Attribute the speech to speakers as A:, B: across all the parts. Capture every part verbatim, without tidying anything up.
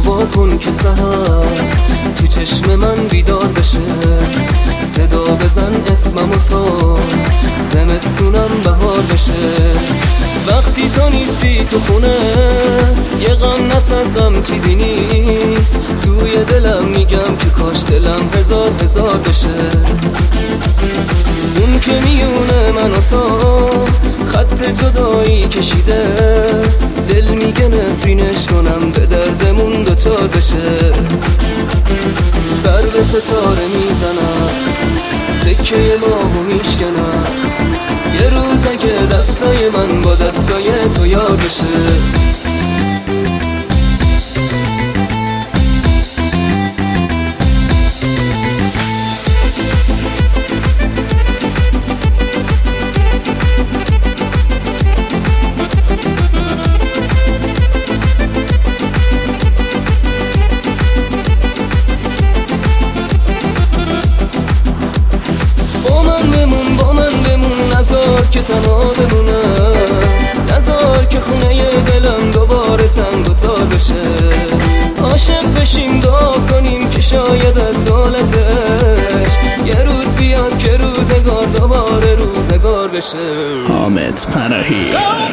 A: وا کن که سحر تو چشم من بیدار بشه، صدا بزن اسممو تا زمستونم بهار بشه. وقتی تو نیستی تو خونه یه غم نصد غم چیزی نیست، توی دلم میگم که کاش دلم هزار هزار بشه. اون که میونه من و تو خط جدایی کشیده، دل میگه نفرینش کنم به دردمون دوچار بشه. سر به ستاره میزنم، سکه ماهو میشکنم، یه روز اگه دستای من با دستای تو یار بشه. نذار که تنها بمونم، نذار که خونه دلم دوباره تنگ و تار بشه. عاشق بشیم دعا کنیم که شاید از دولتش یه روز بیاد که روزگار دوباره روزگار بشه.
B: حامد پناهی.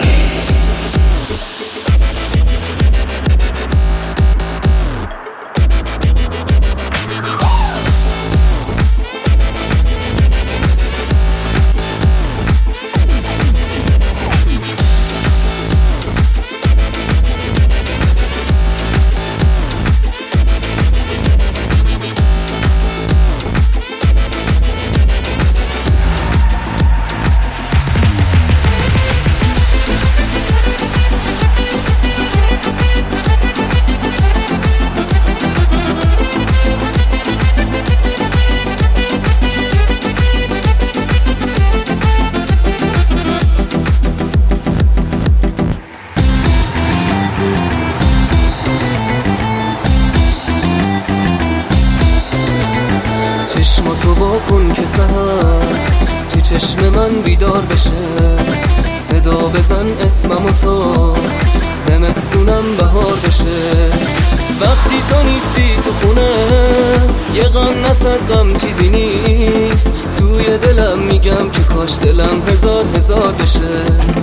A: چشماتو وا کن که سحر تو چشم من بیدار بشه، صدا بزن اسممو تا زمستونم بهار بشه. وقتی تو نیستی تو خونه یه غم نصد غم چیزی نیست، توی دلم میگم که کاش دلم هزار هزار بشه.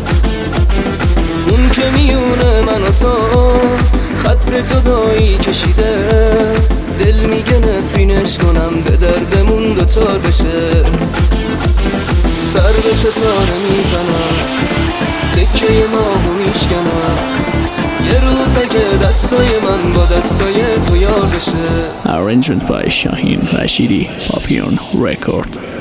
A: اون که میونه من و تو خط جدایی کشیده، دل میگه نفرینش کنم به دردمون دوچار بشه. سر به ستاره میزنم، سکه ماهو میشکنم، یه روز اگه دستای من با دستای تو یار بشه.
B: Arrangement by Shahin Rashidi, Papillon Record.